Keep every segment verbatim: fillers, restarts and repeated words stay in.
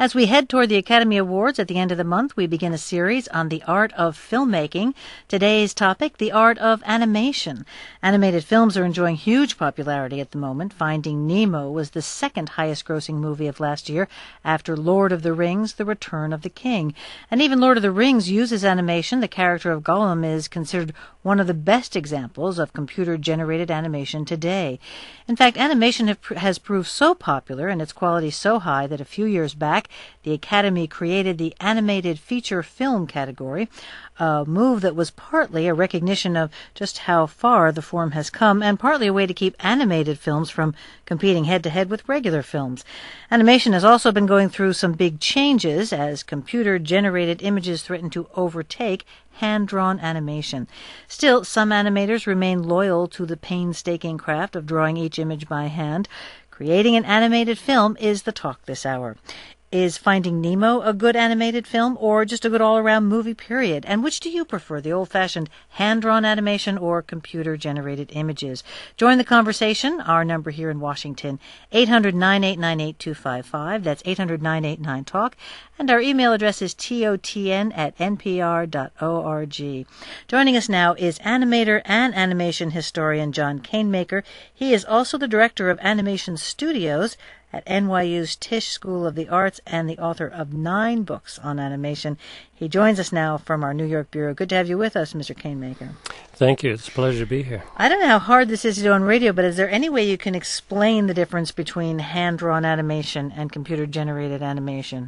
As we head toward the Academy Awards at the end of the month, we begin a series on the art of filmmaking. Today's topic, the art of animation. Animated films are enjoying huge popularity at the moment. Finding Nemo was the second highest-grossing movie of last year after Lord of the Rings, The Return of the King. And even Lord of the Rings uses animation. The character of Gollum is considered one of the best examples of computer-generated animation today. In fact, animation have, has proved so popular and its quality so high that a few years back, the Academy created the Animated Feature Film category, a move that was partly a recognition of just how far the form has come and partly a way to keep animated films from competing head-to-head with regular films. Animation has also been going through some big changes as computer-generated images threaten to overtake hand-drawn animation. Still, some animators remain loyal to the painstaking craft of drawing each image by hand. Creating an animated film is the talk this hour. Is Finding Nemo a good animated film or just a good all-around movie, period? And which do you prefer, the old-fashioned hand-drawn animation or computer-generated images? Join the conversation. Our number here in Washington, eight hundred, nine eight nine, eight two five five. That's eight hundred, nine eight nine, talk. And our email address is totn at npr dot org. Joining us now is animator and animation historian John Canemaker. He is also the director of Animation Studios at N Y U's Tisch School of the Arts and the author of nine books on animation. He joins us now from our New York bureau. Good to have you with us, Mister Canemaker. Thank you. It's a pleasure to be here. I don't know how hard this is to do on radio, but is there any way you can explain the difference between hand-drawn animation and computer-generated animation?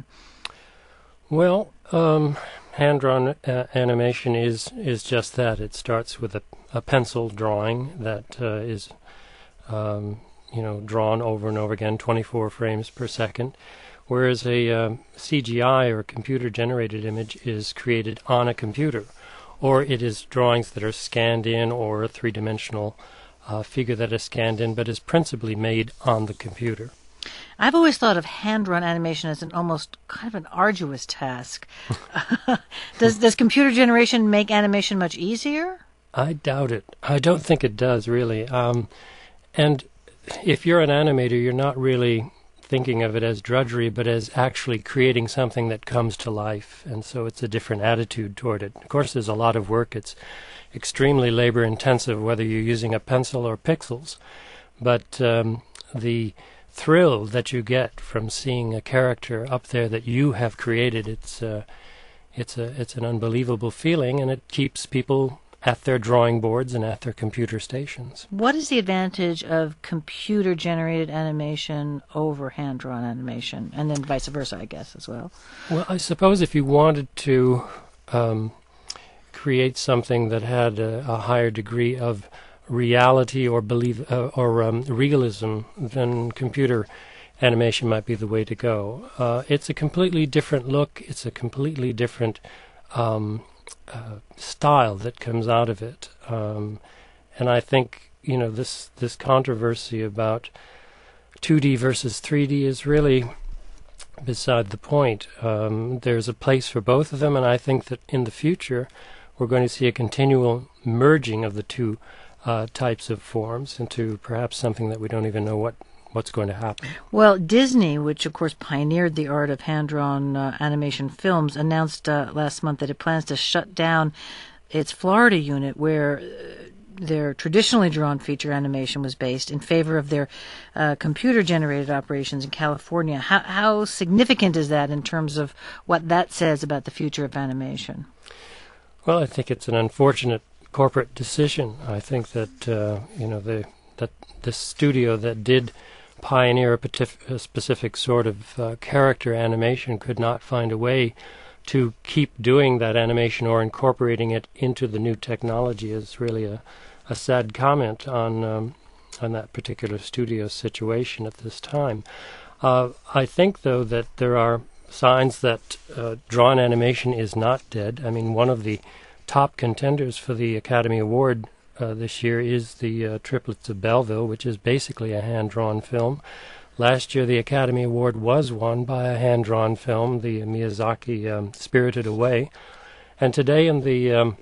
Well, um, hand-drawn uh, animation is, is just that. It starts with a, a pencil drawing that uh, is... Um, you know, drawn over and over again, twenty-four frames per second, whereas a uh, C G I or computer-generated image is created on a computer, or it is drawings that are scanned in or a three-dimensional uh, figure that is scanned in, but is principally made on the computer. I've always thought of hand-drawn animation as an almost kind of an arduous task. does, does computer generation make animation much easier? I doubt it. I don't think it does, really. Um, and if you're an animator, you're not really thinking of it as drudgery, but as actually creating something that comes to life. And so it's a different attitude toward it. Of course, there's a lot of work. It's extremely labor-intensive, whether you're using a pencil or pixels. But um, the thrill that you get from seeing a character up there that you have created, it's uh, it's a it's an unbelievable feeling, and it keeps people at their drawing boards and at their computer stations. What is the advantage of computer-generated animation over hand-drawn animation, and then vice versa, I guess, as well? Well, I suppose if you wanted to um, create something that had a, a higher degree of reality or believe uh, or um, realism, then computer animation might be the way to go. Uh, it's a completely different look. It's a completely different Um, Uh, style that comes out of it, um, and I think you know this this controversy about two D versus three D is really beside the point. Um, there's a place for both of them, and I think that in the future we're going to see a continual merging of the two uh, types of forms into perhaps something that we don't even know what what's going to happen. Well, Disney, which of course pioneered the art of hand-drawn uh, animation films, announced uh, last month that it plans to shut down its Florida unit where uh, their traditionally drawn feature animation was based in favor of their uh, computer-generated operations in California. How, how significant is that in terms of what that says about the future of animation? Well, I think it's an unfortunate corporate decision. I think that uh, you know the that this studio that did pioneer a, patif- a specific sort of uh, character animation could not find a way to keep doing that animation or incorporating it into the new technology is really a, a sad comment on um, on that particular studio situation at this time. Uh, I think, though, that there are signs that uh, drawn animation is not dead. I mean, one of the top contenders for the Academy Award Uh, this year is the uh, Triplets of Belleville, which is basically a hand-drawn film. Last year, the Academy Award was won by a hand-drawn film, the Miyazaki um, Spirited Away. And today in the um,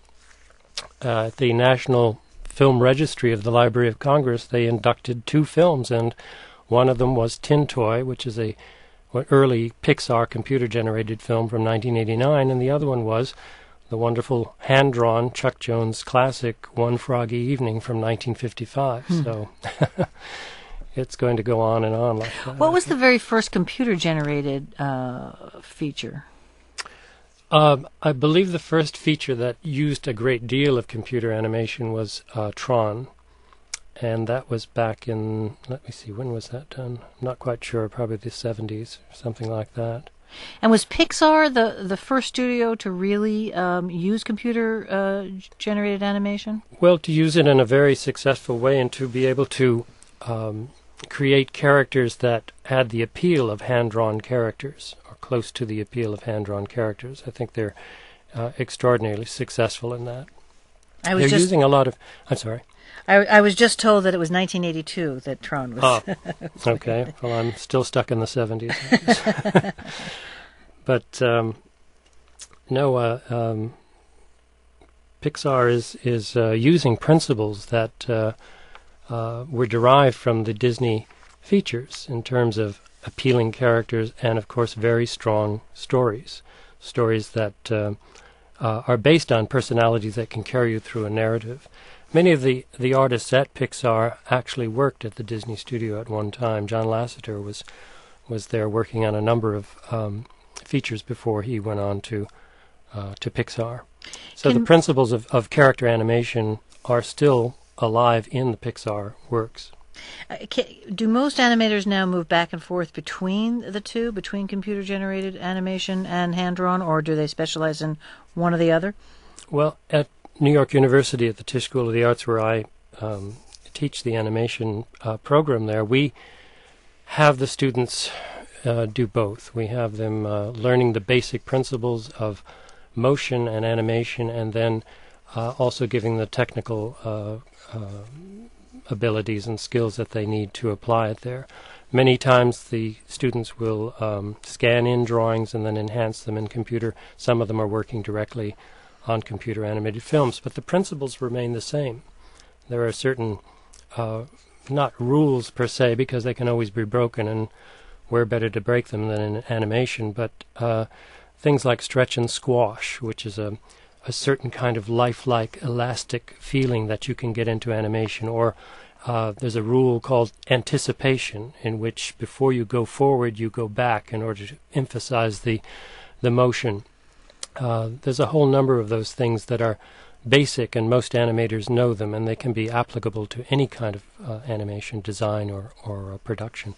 uh, the National Film Registry of the Library of Congress, they inducted two films, and one of them was Tin Toy, which is a an early Pixar computer-generated film from nineteen eighty-nine, and the other one was the wonderful hand-drawn Chuck Jones classic One Froggy Evening from nineteen fifty-five. Hmm. So it's going to go on and on like that. What was the very first computer-generated uh, feature? Um, I believe the first feature that used a great deal of computer animation was uh, Tron, and that was back in, let me see, when was that done? I'm not quite sure, probably the seventies or something like that. And was Pixar the, the first studio to really um, use computer-generated uh, animation? Well, to use it in a very successful way and to be able to um, create characters that had the appeal of hand-drawn characters, or close to the appeal of hand-drawn characters. I think they're uh, extraordinarily successful in that. I was they're just, using a lot of... I'm sorry. I, I was just told that it was nineteen eighty-two that Tron was... Oh, okay. Well, I'm still stuck in the seventies. But, um, no, uh, um, Pixar is, is uh, using principles that uh, uh, were derived from the Disney features in terms of appealing characters and, of course, very strong stories. Stories that uh, uh, are based on personalities that can carry you through a narrative. Many of the, the artists at Pixar actually worked at the Disney studio at one time. John Lasseter was was there working on a number of um, features before he went on to uh, to Pixar. So Can the principles of, of character animation are still alive in the Pixar works. Uh, can, do most animators now move back and forth between the two, between computer-generated animation and hand-drawn, or do they specialize in one or the other? Well, at New York University at the Tisch School of the Arts, where I um, teach the animation uh, program there, we have the students uh, do both. We have them uh, learning the basic principles of motion and animation, and then uh, also giving the technical uh, uh, abilities and skills that they need to apply it there. Many times the students will um, scan in drawings and then enhance them in computer. Some of them are working directly on computer animated films, but the principles remain the same. There are certain, uh, not rules per se, because they can always be broken, and we're better to break them than in animation, but uh, things like stretch and squash, which is a, a certain kind of lifelike, elastic feeling that you can get into animation, or uh, there's a rule called anticipation, in which before you go forward, you go back in order to emphasize the the motion. Uh, there's a whole number of those things that are basic, and most animators know them, and they can be applicable to any kind of uh, animation design or, or uh, production.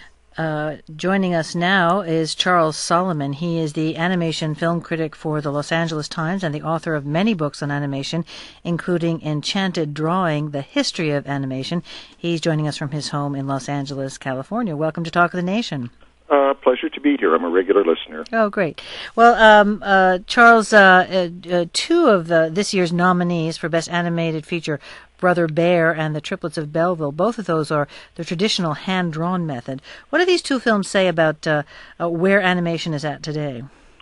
Uh, joining us now is Charles Solomon. He is the animation film critic for the Los Angeles Times and the author of many books on animation, including Enchanted Drawing, The History of Animation. He's joining us from his home in Los Angeles, California. Welcome to Talk of the Nation. Uh, pleasure to be here. I'm a regular listener. Oh, great. Well, um, uh, Charles, uh, uh, uh, two of the, this year's nominees for Best Animated Feature, Brother Bear and The Triplets of Belleville, both of those are the traditional hand-drawn method. What do these two films say about uh, uh, where animation is at today?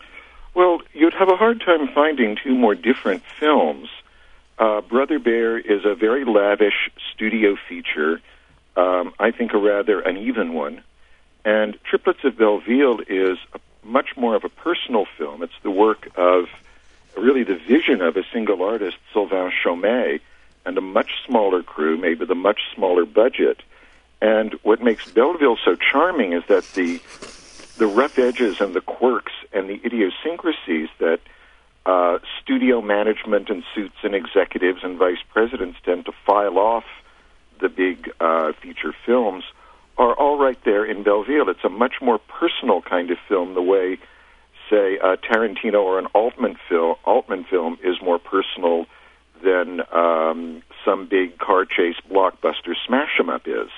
Well, you'd have a hard time finding two more different films. Uh, Brother Bear is a very lavish studio feature, um, I think a rather uneven one. And Triplets of Belleville is a, much more of a personal film. It's the work of really the vision of a single artist, Sylvain Chomet, and a much smaller crew, maybe with a much smaller budget. And what makes Belleville so charming is that the the rough edges and the quirks and the idiosyncrasies that uh, studio management and suits and executives and vice presidents tend to file off the big uh, feature films are all right there in Belleville. It's a much more personal kind of film, the way, say, a Tarantino or an Altman film, Altman film is more personal than um, some big car chase blockbuster smash-em-up is.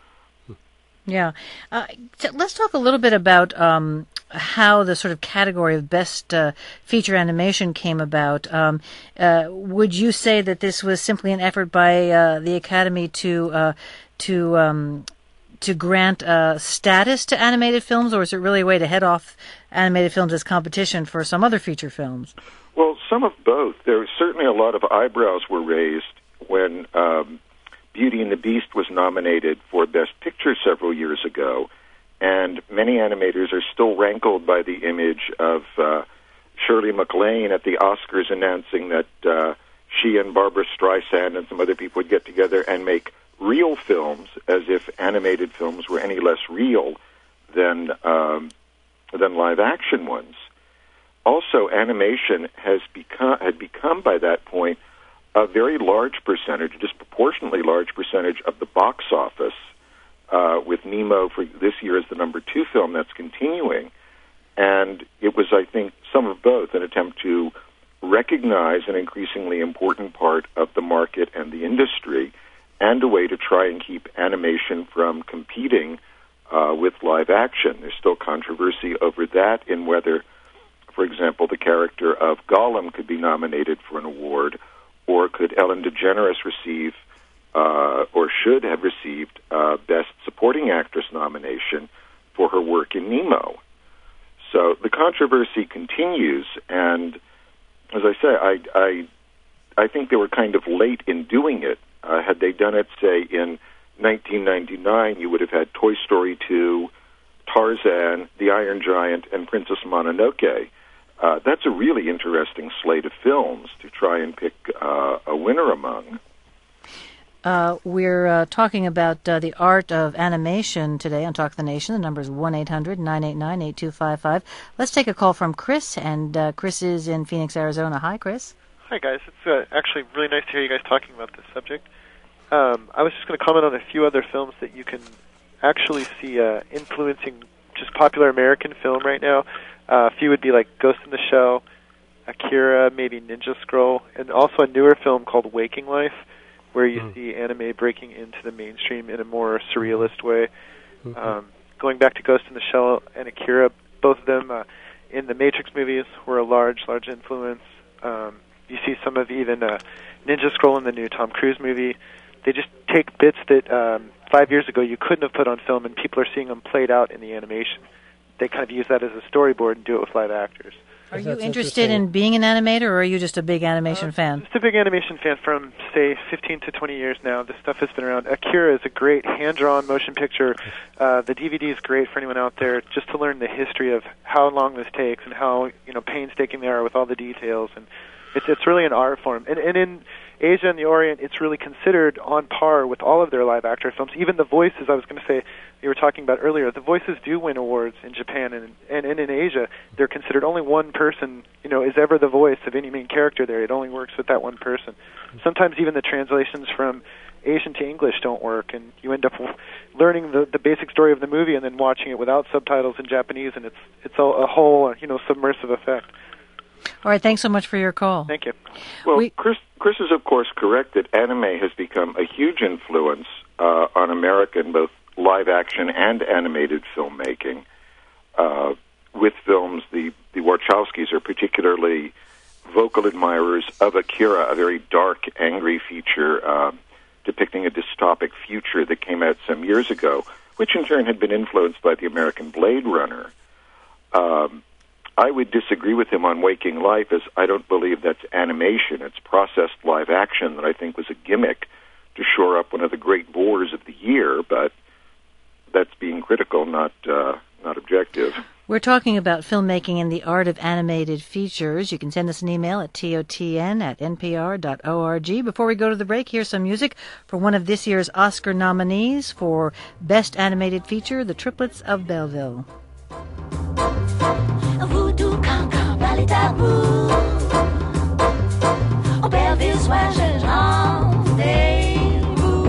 Yeah. Uh, so let's talk a little bit about um, how the sort of category of best uh, feature animation came about. Um, uh, would you say that this was simply an effort by uh, the Academy to uh, to um, to grant uh, status to animated films, or is it really a way to head off animated films as competition for some other feature films? Well, some of both. There was certainly a lot of eyebrows were raised when um, Beauty and the Beast was nominated for Best Picture several years ago, and many animators are still rankled by the image of uh, Shirley MacLaine at the Oscars announcing that uh, she and Barbara Streisand and some other people would get together and make real films, as if animated films were any less real than um, than live-action ones. Also, animation has become had become by that point a very large percentage, a disproportionately large percentage of the box office. Uh, with Nemo for this year as the number two film that's continuing, and it was, I think, some of both, an attempt to recognize an increasingly important part of the market and the industry, and a way to try and keep animation from competing uh, with live action. There's still controversy over that in whether, for example, the character of Gollum could be nominated for an award, or could Ellen DeGeneres receive Uh, or should have received uh, Best Supporting Actress nomination for her work in Nemo. So the controversy continues, and as I say, I, I, I think they were kind of late in doing it. Uh, had they done it, say, in nineteen ninety-nine, you would have had Toy Story two, Tarzan, The Iron Giant, and Princess Mononoke. Uh, that's a really interesting slate of films to try and pick uh, a winner among. Uh, we're uh, talking about uh, the art of animation today on Talk of the Nation. The number is one eight hundred nine eight nine eight two five five. Let's take a call from Chris, and uh, Chris is in Phoenix, Arizona. Hi, Chris. Hi, guys. It's uh, actually really nice to hear you guys talking about this subject. Um, I was just going to comment on a few other films that you can actually see uh, influencing just popular American film right now. Uh, a few would be like Ghost in the Shell, Akira, maybe Ninja Scroll, and also a newer film called Waking Life, where you mm. see anime breaking into the mainstream in a more surrealist way. Mm-hmm. Um, going back to Ghost in the Shell and Akira, both of them uh, in the Matrix movies were a large, large influence. Um, you see some of even uh, Ninja Scroll in the new Tom Cruise movie. They just take bits that um, five years ago you couldn't have put on film, and people are seeing them played out in the animation. They kind of use that as a storyboard and do it with live actors. Are you interested in being an animator, or are you just a big animation uh, fan? Just a big animation fan from, say, fifteen to twenty years now. This stuff has been around. Akira is a great hand-drawn motion picture. Uh, the D V D is great for anyone out there just to learn the history of how long this takes and how, you know, painstaking they are with all the details. And it's it's really an art form. And, and in Asia and the Orient, it's really considered on par with all of their live-action films. Even the voices, I was going to say, you were talking about earlier, the voices do win awards in Japan, and, and, and in Asia, they're considered only one person, you know, is ever the voice of any main character there. It only works with that one person. Sometimes even the translations from Asian to English don't work, and you end up learning the, the basic story of the movie and then watching it without subtitles in Japanese, and it's it's a, a whole, you know, submersive effect. All right, thanks so much for your call. Thank you. Well, we, Chris, Chris is, of course, correct that anime has become a huge influence uh, on American both live-action and animated filmmaking. Uh, with films, the, the Wachowskis are particularly vocal admirers of Akira, a very dark, angry feature uh, depicting a dystopic future that came out some years ago, which in turn had been influenced by the American Blade Runner. Um, I would disagree with him on Waking Life, as I don't believe that's animation. It's processed live action that I think was a gimmick to shore up one of the great bores of the year, but that's being critical, not uh, not objective. We're talking about filmmaking and the art of animated features. You can send us an email at totn at npr dot org. Before we go to the break, here's some music for one of this year's Oscar nominees for Best Animated Feature, The Triplets of Belleville. Voodoo, cancan, ballet-tabou. Au Belleville, soir, je rendez-vous.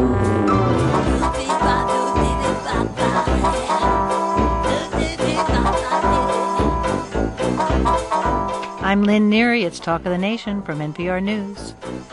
I'm Lynn Neary. It's Talk of the Nation from N P R News.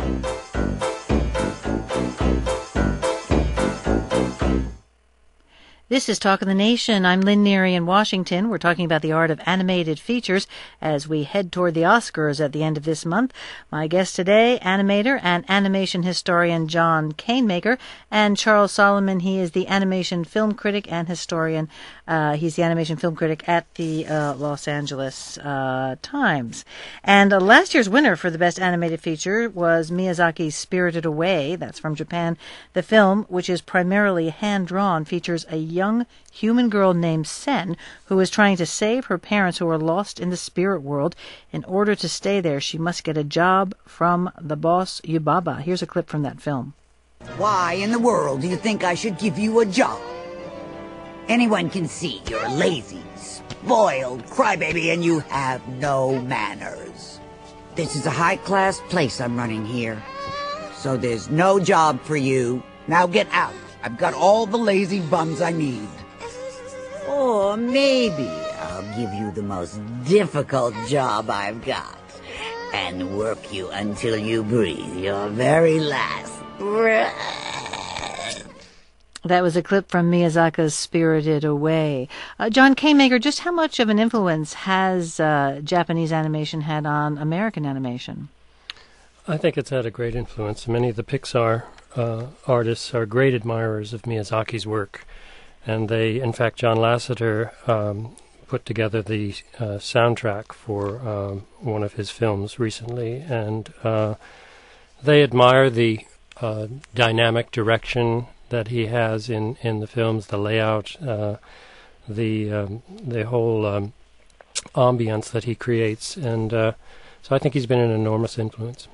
This is Talk of the Nation. I'm Lynn Neary in Washington. We're talking about the art of animated features as we head toward the Oscars at the end of this month. My guest today, animator and animation historian John Canemaker, and Charles Solomon. He is the animation film critic and historian. Uh, he's the animation film critic at the uh, Los Angeles uh, Times. And uh, last year's winner for the Best Animated Feature was Miyazaki's Spirited Away. That's from Japan. The film, which is primarily hand-drawn, features a young young human girl named Sen who is trying to save her parents who are lost in the spirit world. In order to stay there, she must get a job from the boss, Yubaba. Here's a clip from that film. Why in the world do you think I should give you a job? Anyone can see you're lazy, spoiled crybaby, and you have no manners. This is a high-class place I'm running here, so there's no job for you. Now get out. I've got all the lazy bums I need. Or maybe I'll give you the most difficult job I've got and work you until you breathe your very last breath. That was a clip from Miyazaki's Spirited Away. Uh, John K-Maker, just how much of an influence has uh, Japanese animation had on American animation? I think it's had a great influence. Many of the Pixar uh, artists are great admirers of Miyazaki's work. And they, in fact, John Lasseter um, put together the uh, soundtrack for um, one of his films recently. And uh, they admire the uh, dynamic direction that he has in, in the films, the layout, uh, the um, the whole um, ambience that he creates. And uh, so I think he's been an enormous influence.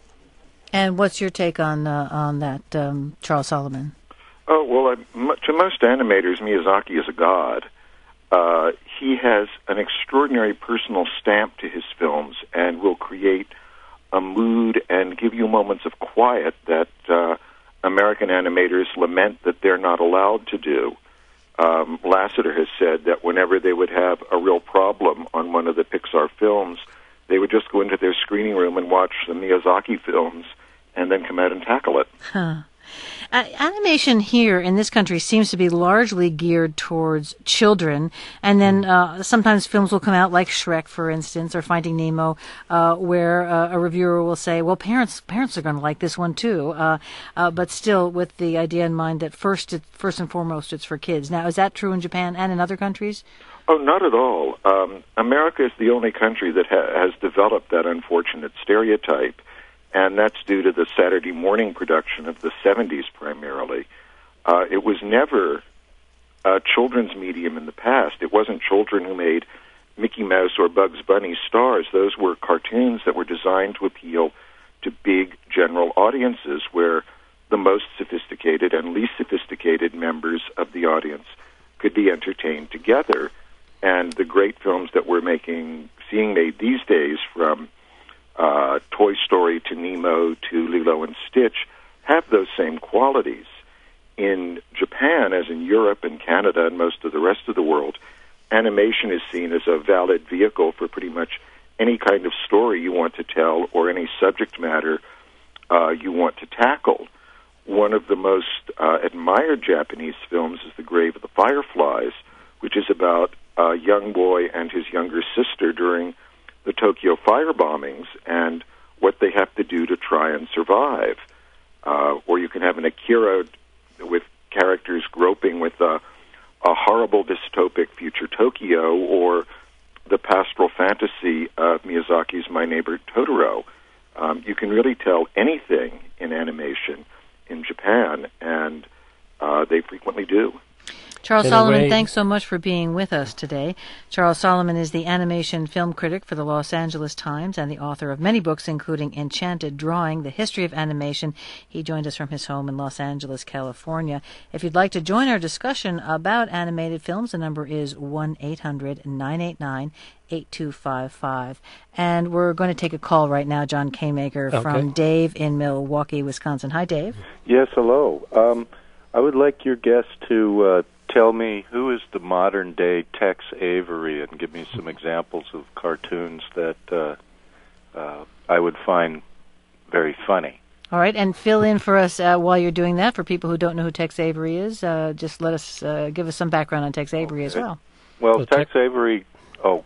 And what's your take on uh, on that, um, Charles Solomon? Oh, well, I, to most animators, Miyazaki is a god. Uh, he has an extraordinary personal stamp to his films and will create a mood and give you moments of quiet that uh, American animators lament that they're not allowed to do. Um, Lasseter has said that whenever they would have a real problem on one of the Pixar films, they would just go into their screening room and watch the Miyazaki films and then come out and tackle it. Huh. Uh, animation here in this country seems to be largely geared towards children, and then uh, sometimes films will come out like Shrek, for instance, or Finding Nemo, uh, where uh, a reviewer will say, well, parents parents are going to like this one too, uh, uh, but still with the idea in mind that first, it, first and foremost it's for kids. Now, is that true in Japan and in other countries? Oh, not at all. Um, America is the only country that ha- has developed that unfortunate stereotype. And that's due to the Saturday morning production of the seventies primarily. Uh, it was never a children's medium in the past. It wasn't children who made Mickey Mouse or Bugs Bunny stars. Those were cartoons that were designed to appeal to big general audiences where the most sophisticated and least sophisticated members of the audience could be entertained together. And the great films that we're making, seeing made these days, from Uh, Toy Story to Nemo to Lilo and Stitch, have those same qualities. In Japan, as in Europe and Canada and most of the rest of the world, animation is seen as a valid vehicle for pretty much any kind of story you want to tell or any subject matter uh, you want to tackle. One of the most uh, admired Japanese films is The Grave of the Fireflies, which is about a young boy and his younger sister during the Tokyo fire bombings and what they have to do to try and survive. Uh, or you can have an Akira with characters groping with a, a horrible dystopic future Tokyo, or the pastoral fantasy of Miyazaki's My Neighbor Totoro. Um, you can really tell anything in animation in Japan, and uh, they frequently do. Charles In Solomon, thanks so much for being with us today. Charles Solomon is the animation film critic for the Los Angeles Times and the author of many books, including Enchanted Drawing, The History of Animation. He joined us from his home in Los Angeles, California. If you'd like to join our discussion about animated films, the number is one eight hundred nine eight nine eight two five five. And we're going to take a call right now, John K-Maker, okay. from Dave in Milwaukee, Wisconsin. Hi, Dave. Yes, hello. Um, I would like your guest to uh, tell me who is the modern-day Tex Avery and give me some examples of cartoons that uh, uh, I would find very funny. All right, and fill in for us uh, while you're doing that. For people who don't know who Tex Avery is, uh, just let us uh, give us some background on Tex Avery okay. as well. Well, So Tex Tex- Avery... Oh,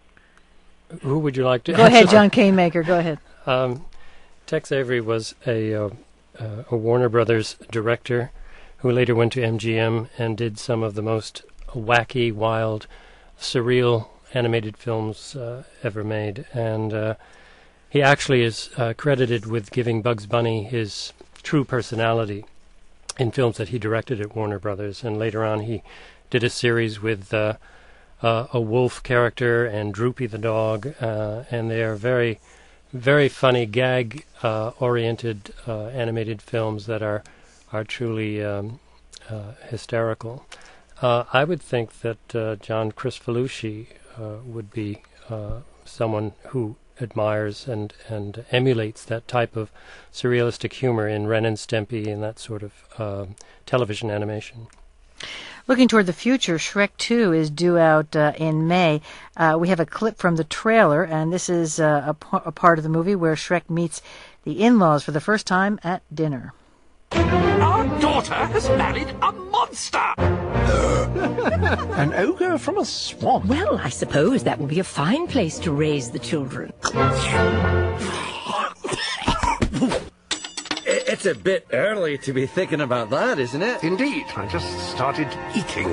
Who would you like to Go answer ahead, that? John K-Maker, go ahead. Um, Tex Avery was a, uh, uh, a Warner Brothers director who later went to M G M and did some of the most wacky, wild, surreal animated films uh, ever made. And uh, he actually is uh, credited with giving Bugs Bunny his true personality. in films that he directed at Warner Brothers, and later on he did a series with uh, uh, a wolf character and Droopy the dog, uh, and they are very, very funny, gag-oriented uh, uh, animated films that are are truly um, uh, hysterical. Uh, I would think that uh, John Kricfalusi uh, would be uh, someone who admires and, and emulates that type of surrealistic humor in Ren and Stimpy and that sort of uh, television animation. Looking toward the future, Shrek two is due out uh, in May. Uh, we have a clip from the trailer, and this is uh, a, p- a part of the movie where Shrek meets the in-laws for the first time at dinner. Our daughter has married a monster! An ogre from a swamp. Well, I suppose that would be a fine place to raise the children. It's a bit early to be thinking about that, isn't it? Indeed. I just started eating.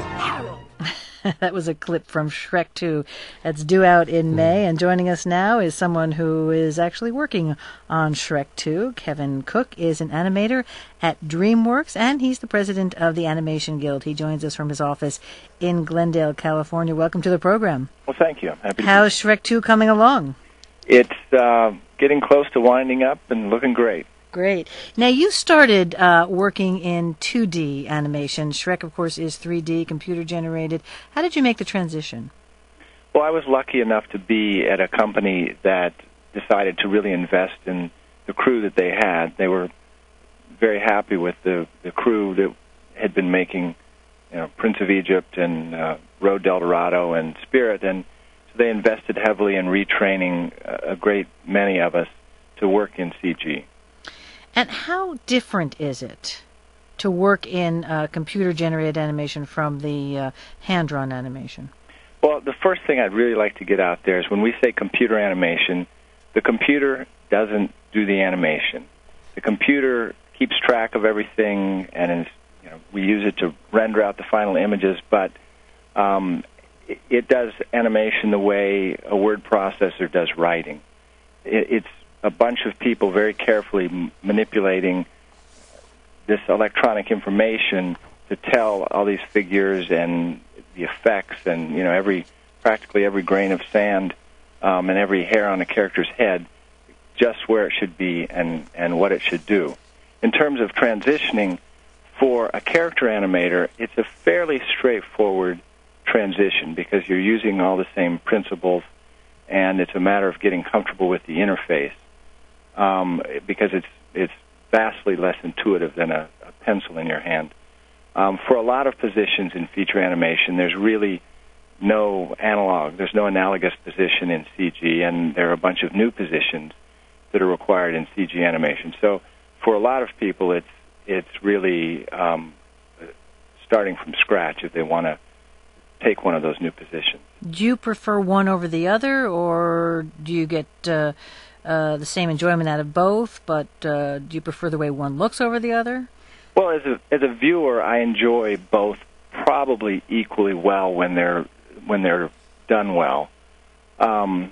That was a clip from Shrek two. That's due out in May, and joining us now is someone who is actually working on Shrek two. Kevin Cook is an animator at DreamWorks, and he's the president of the Animation Guild. He joins us from his office in Glendale, California. Welcome to the program. Well, thank you. I'm happy to How's Shrek two coming along? It's uh, getting close to winding up and looking great. Great. Now, you started uh, working in two D animation. Shrek, of course, is three D, computer-generated. How did you make the transition? Well, I was lucky enough to be at a company that decided to really invest in the crew that they had. They were very happy with the, the crew that had been making, you know, Prince of Egypt and uh, Road Del Dorado and Spirit, and so they invested heavily in retraining a great many of us to work in C G. And how different is it to work in uh, computer-generated animation from the uh, hand-drawn animation? Well, the first thing I'd really like to get out there is when we say computer animation, the computer doesn't do the animation. The computer keeps track of everything, and is, you know, we use it to render out the final images, but um, it, it does animation the way a word processor does writing. It, it's a bunch of people very carefully m- manipulating this electronic information to tell all these figures and the effects and, you know, every practically every grain of sand um, and every hair on a character's head just where it should be and, and what it should do. In terms of transitioning, for a character animator, it's a fairly straightforward transition because you're using all the same principles, and it's a matter of getting comfortable with the interface. Um, because it's it's vastly less intuitive than a, a pencil in your hand. Um, for a lot of positions in feature animation, there's really no analog. There's no analogous position in C G, and there are a bunch of new positions that are required in C G animation. So for a lot of people, it's it's really um, starting from scratch if they want to take one of those new positions. Do you prefer one over the other, or do you get uh, uh, the same enjoyment out of both, but uh, do you prefer the way one looks over the other? Well, as a as a viewer, I enjoy both probably equally well when they're when they're done well. Um,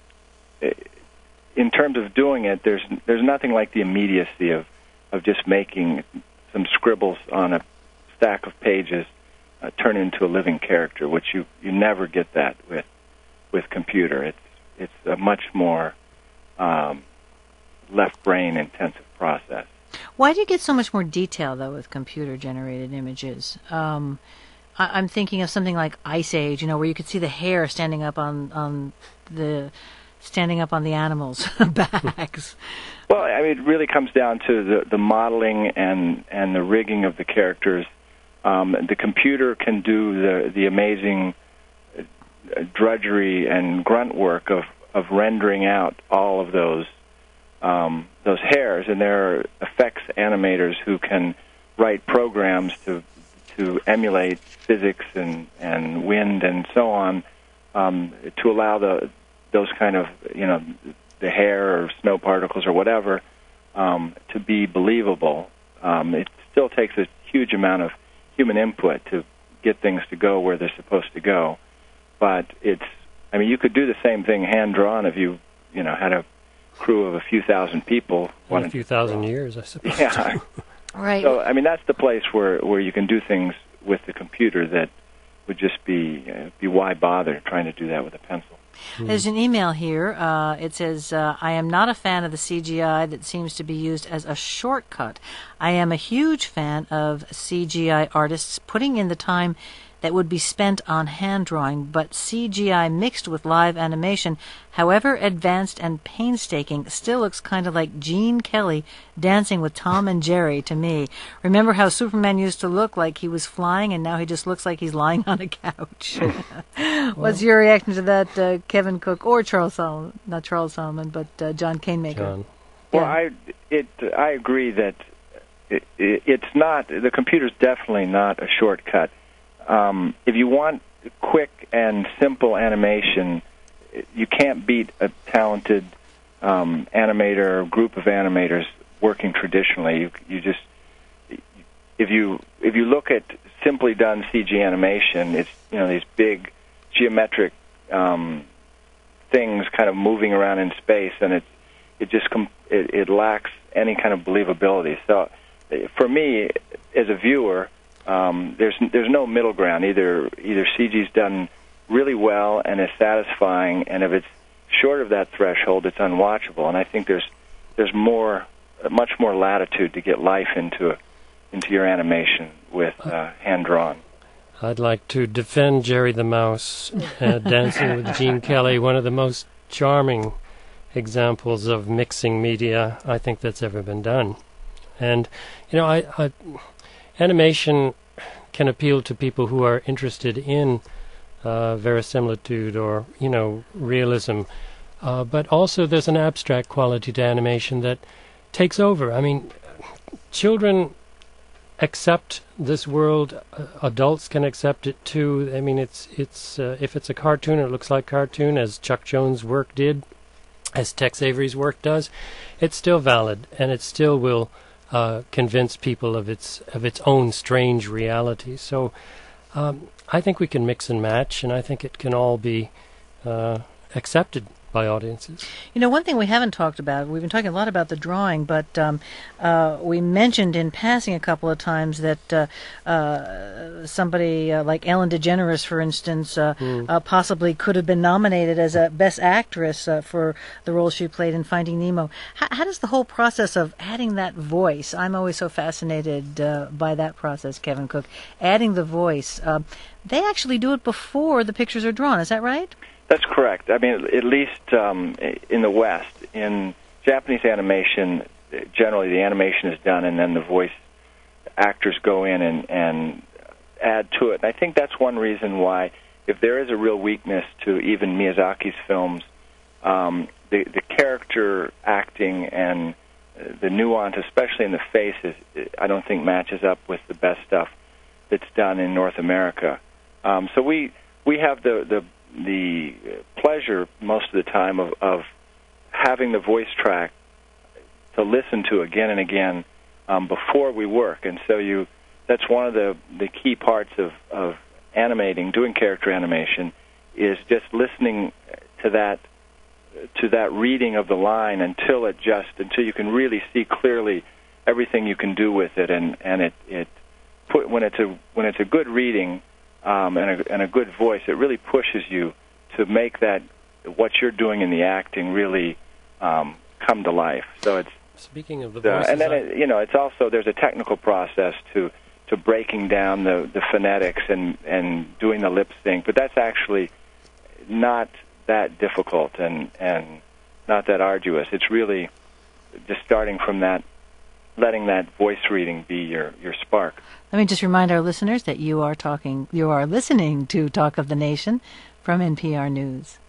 in terms of doing it, there's there's nothing like the immediacy of, of just making some scribbles on a stack of pages uh, turn into a living character, which you, you never get that with with computer. It's it's a much more um, left brain intensive process. Why do you get so much more detail, though, with computer-generated images? Um, I, I'm thinking of something like Ice Age, you know, where you could see the hair standing up on, on the standing up on the animals' backs. Well, I mean, it really comes down to the, the modeling and, and the rigging of the characters. Um, the computer can do the the amazing drudgery and grunt work of, of rendering out all of those um, those hairs, and there are effects animators who can write programs to to emulate physics and, and wind and so on um, to allow the those kind of, you know, the hair or snow particles or whatever um, to be believable. Um, it still takes a huge amount of human input to get things to go where they're supposed to go. But it's, I mean, you could do the same thing hand-drawn if you, you know, had a crew of a few thousand people. In a few thousand years, I suppose. Yeah. Right. So, I mean, that's the place where, where you can do things with the computer that would just be, uh, be why bother trying to do that with a pencil. There's an email here. Uh, it says, uh, I am not a fan of the C G I that seems to be used as a shortcut. I am a huge fan of C G I artists putting in the time that would be spent on hand drawing, but C G I mixed with live animation, however advanced and painstaking, still looks kind of like Gene Kelly dancing with Tom and Jerry to me. Remember how Superman used to look like he was flying, and now he just looks like he's lying on a couch? What's your reaction to that, uh, Kevin Cook, or Charles Solomon? Not Charles Solomon, but uh, John Canemaker. John. Well, I it I agree that it, it, it's not, the computer's definitely not a shortcut. Um, if you want quick and simple animation, you can't beat a talented um, animator or group of animators working traditionally. You, you just, if you if you look at simply done C G animation, it's, you know, these big geometric um, things kind of moving around in space, and it it just com- it, it lacks any kind of believability. So, for me, as a viewer, Um, there's there's no middle ground. Either either C G's done really well and is satisfying, and if it's short of that threshold, it's unwatchable. And I think there's there's more, much more latitude to get life into into your animation with uh, hand drawn. I'd like to defend Jerry the Mouse uh, dancing with Gene Kelly, one of the most charming examples of mixing media I think that's ever been done. And you know, I. I Animation can appeal to people who are interested in uh, verisimilitude or, you know, realism. Uh, but also there's an abstract quality to animation that takes over. I mean, children accept this world. Uh, adults can accept it too. I mean, it's it's uh, if it's a cartoon, it looks like cartoon, as Chuck Jones' work did, as Tex Avery's work does. It's still valid, and it still will Uh, convince people of its of its own strange reality. So um, I think we can mix and match, and I think it can all be uh, accepted by audiences. You know, one thing we haven't talked about, we've been talking a lot about the drawing, but um, uh, we mentioned in passing a couple of times that uh, uh, somebody uh, like Ellen DeGeneres, for instance, uh, mm. uh, possibly could have been nominated as a Best Actress uh, for the role she played in Finding Nemo. H- how does the whole process of adding that voice, I'm always so fascinated uh, by that process, Kevin Cook, adding the voice, uh, they actually do it before the pictures are drawn, is that right? That's correct. I mean, at least um, in the West, in Japanese animation, generally the animation is done, and then the voice actors go in and, and add to it. And I think that's one reason why, if there is a real weakness to even Miyazaki's films, um, the, the character acting and the nuance, especially in the faces, I don't think matches up with the best stuff that's done in North America. Um, so we we have the the the pleasure most of the time of, of having the voice track to listen to again and again um, before we work. And so you that's one of the, the key parts of, of animating, doing character animation, is just listening to that to that reading of the line until it just until you can really see clearly everything you can do with it, and, and it, it put when it's a when it's a good reading Um, and, a, and a good voice, it really pushes you to make that what you're doing in the acting really um, come to life. So it's speaking of the uh, voices, and then it, you know it's also there's a technical process to to breaking down the, the phonetics and, and doing the lip sync, but that's actually not that difficult and and not that arduous. It's really just starting from that, letting that voice reading be your, your spark. Let me just remind our listeners that you are talking, you are listening to Talk of the Nation from N P R News.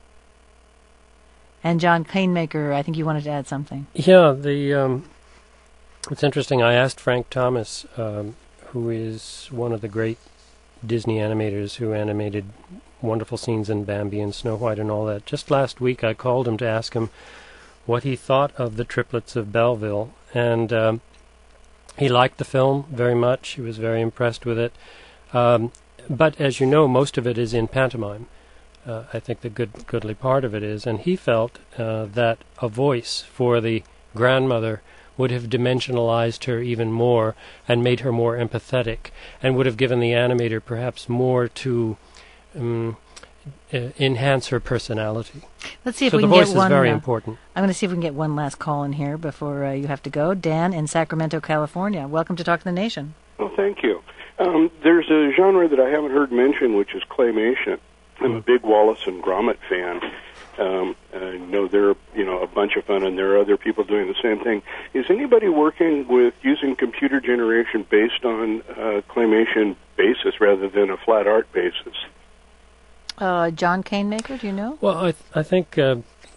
And John Canemaker, I think you wanted to add something. Yeah, the um, it's interesting. I asked Frank Thomas, um, who is one of the great Disney animators who animated wonderful scenes in Bambi and Snow White and all that. Just last week, I called him to ask him what he thought of the Triplets of Belleville, and um, he liked the film very much. He was very impressed with it. Um, but as you know, most of it is in pantomime. Uh, I think the good, goodly part of it is. And he felt uh, that a voice for the grandmother would have dimensionalized her even more and made her more empathetic, and would have given the animator perhaps more to um, uh, enhance her personality. Let's see if so we the can voice get one. is very uh, important. I'm going to see if we can get one last call in here before uh, you have to go. Dan in Sacramento, California. Welcome to Talk to the Nation. Well, thank you. Um, there's a genre that I haven't heard mentioned, which is claymation. I'm a big Wallace and Gromit fan. Um, I know they're, you know, a bunch of fun, and there are other people doing the same thing. Is anybody working with using computer generation based on uh, claymation basis rather than a flat art basis? Uh, John Canemaker, do you know? Well, I th- I think uh,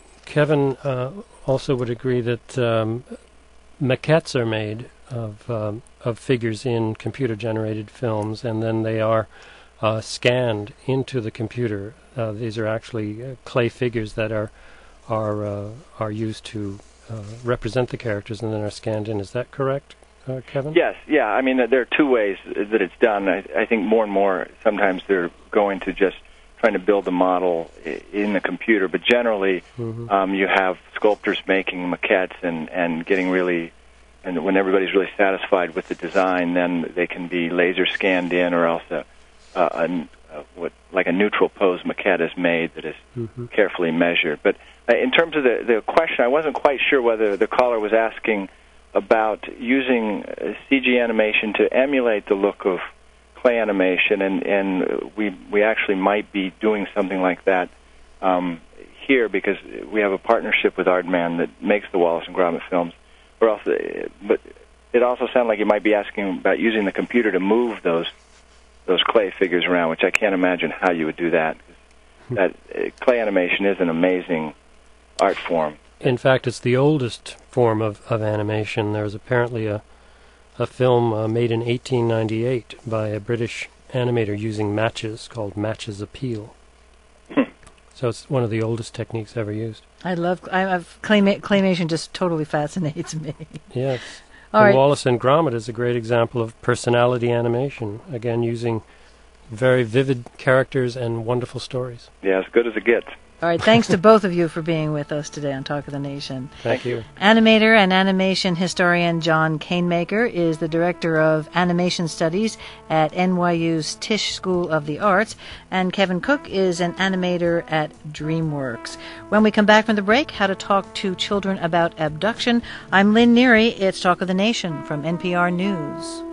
Kevin uh, also would agree that um, maquettes are made of um, of figures in computer-generated films, and then they are uh, scanned into the computer. Uh, these are actually uh, clay figures that are are uh, are used to uh, represent the characters, and then are scanned in. Is that correct, uh, Kevin? Yes, yeah. I mean, there are two ways that it's done. I, I think more and more, sometimes they're going to just trying to build a model I- in the computer, but generally, Mm-hmm. um, you have sculptors making maquettes and, and getting really, and when everybody's really satisfied with the design, then they can be laser scanned in, or else a, a, a, a what like a neutral pose maquette is made that is Mm-hmm. carefully measured. But uh, in terms of the, the question, I wasn't quite sure whether the caller was asking about using uh, C G animation to emulate the look of clay animation, and, and we we actually might be doing something like that um, here, because we have a partnership with Aardman that makes the Wallace and Gromit films. Or else, uh, but it also sounded like you might be asking about using the computer to move those those clay figures around, which I can't imagine how you would do that. That uh, clay animation is an amazing art form. In fact, it's the oldest form of, of animation. There's apparently a a film uh, made in eighteen ninety-eight by a British animator using matches called Matches Appeal. Hmm. So it's one of the oldest techniques ever used. I love I, I've, clayma- claymation. Just totally fascinates me. Yes. All and right. Wallace and Gromit is a great example of personality animation, again using very vivid characters and wonderful stories. Yeah, as good as it gets. All right, thanks to both of you for being with us today on Talk of the Nation. Thank you. Animator and animation historian John Canemaker is the director of animation studies at N Y U's Tisch School of the Arts, and Kevin Cook is an animator at DreamWorks. When we come back from the break, how to talk to children about abduction. I'm Lynn Neary. It's Talk of the Nation from N P R News.